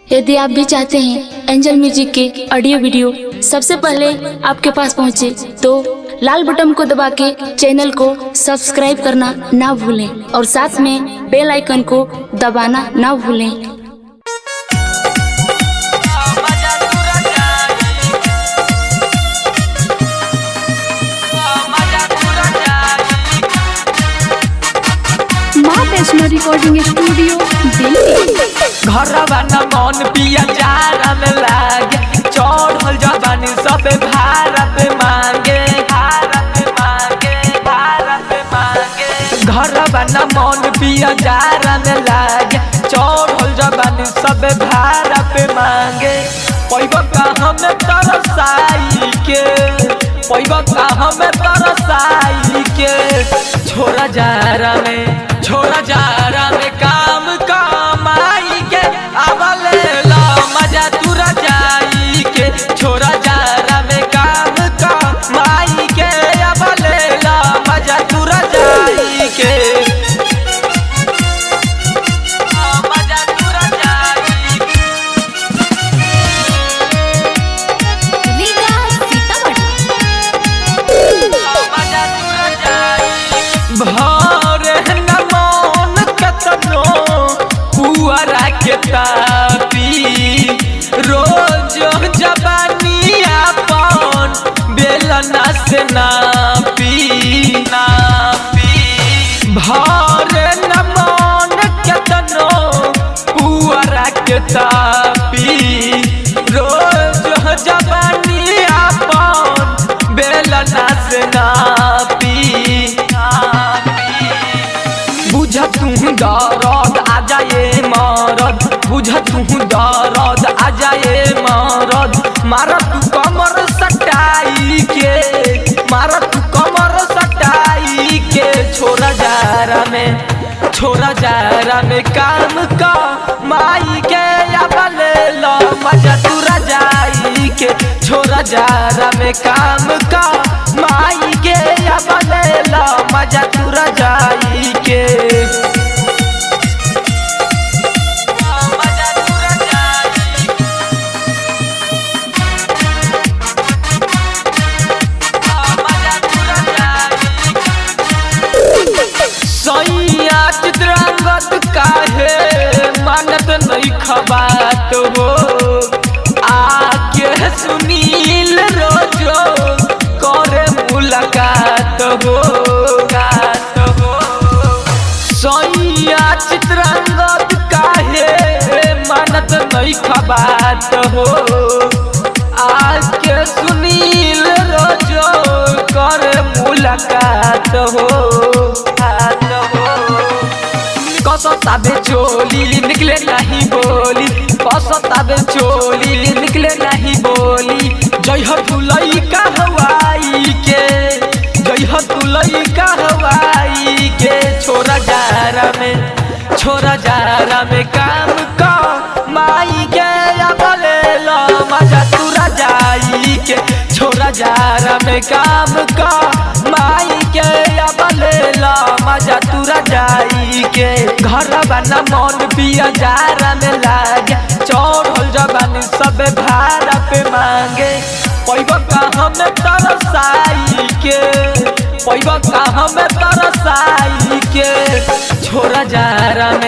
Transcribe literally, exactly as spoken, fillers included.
यदि आप भी चाहते हैं एंजल म्यूजिक के ऑडियो वीडियो सबसे पहले आपके पास पहुंचे, तो लाल बटन को दबा के चैनल को सब्सक्राइब करना ना भूलें और साथ में बेल आइकन को दबाना ना भूलें। माँ वैष्णो रिकॉर्डिंग स्टूडियो दिल्ली। घरवा न मन पिया जारा में लागे, चढ़ल जवानी सब भारत मांगे, भारत मांगे, भारत मांगे। घरवा न मन पिया जारा में लागे, चढ़ल जवानी सब भारत मांगे। पैब कहाँ में तरसाई के, पैब कहाँ में तरसाई के। छोरा जारा में, छोरा जारा में काम कमाई के, आवले ला मजा तुरा जाई के। छोरा जारा में काम कमाई के, आवले ला मजा तुरा जाई के। मजा तुरा जाई के। मजा तुरा जाई। भरे न मन कतनो पुअरा के तापी, रोज जवानी अपन बेलना से नापी, नापी। भरे न मन कतनो पुअरा के तापी, रोज जवानी अपन बेलना से नापी, बुझ तू दर्द आ जाए मरद, बुझ तू दर्द आ जाए मरद। मार तू कमर सटाई के, मार तू कमर सटाई के। छोरा जारा में, छोरा जारा में काम का माई के, आवले ला मजा तुरा जाई के। छोरा जारा में काम का माई के, आवले ला मजा तुरा जाई के। मजा तुरा जाई के। मजा तुरा जाई के। सैया चित्रांगद काहे मानत नहीं खबात हो, आके सुनील रोजो करे मुलाकात हो, गात हो। सैया चित्रांगद काहे मानत नहीं खबात हो, आके सुनील रोजो करे मुलाकात हो, गात हो। कसताबे चोली निकले नहीं बोली, कसताबे चोली निकले नहीं बोली। जय हो तुलई का हवाई के, जय हो तुलई का हवाई के। छोरा जारा में, छोरा जारा में काम का माई के, आवले ला मजा तुरा जाई के। छोरा जारा में काम का माई के, आवले ला मजा तुरा जाई के। घरवा न मन पिया जारा में लागे, चढ़ल जवानी सब भारत मांगे। पैब कहाँ में तरसाई के, पैब कहाँ में तरसाई के। छोरा जारा